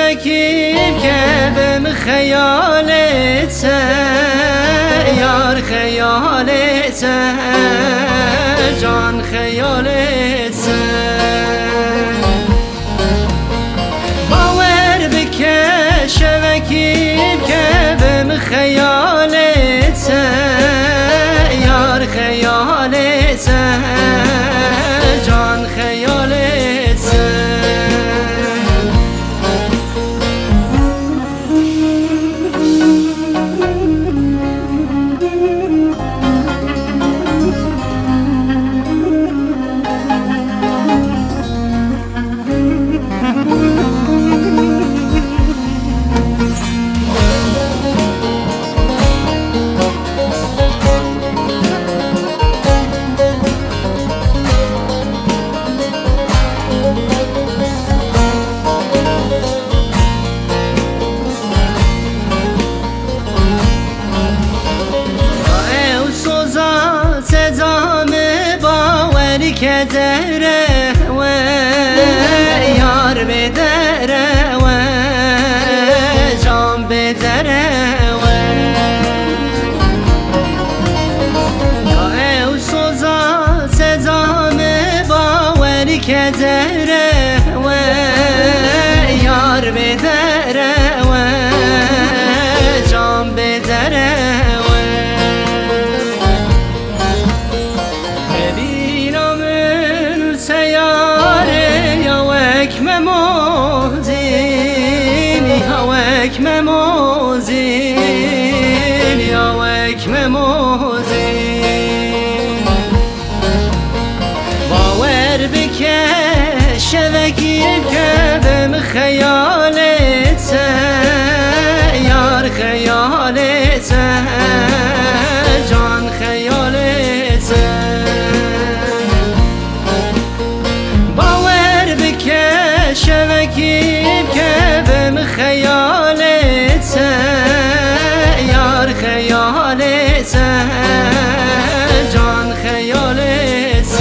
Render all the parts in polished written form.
شبکیم که بم خیالت یار خیالت جان خیالت باور بکه شبکیم که بم خیالت یار خیالت جان خیالت که دره و یار بدره و جان بدره و او سوزا سزام باوری که دره و یار بدره و جان بدره مموزین یا وک مموزین باور بکه شبکیم که بم خیالت یار خیالت جان خیالت باور بکه شبکیم که بم خیالت یار خیالت جان خیالت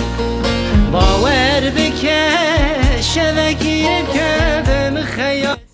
باور بکه شبکیم که بم خیالت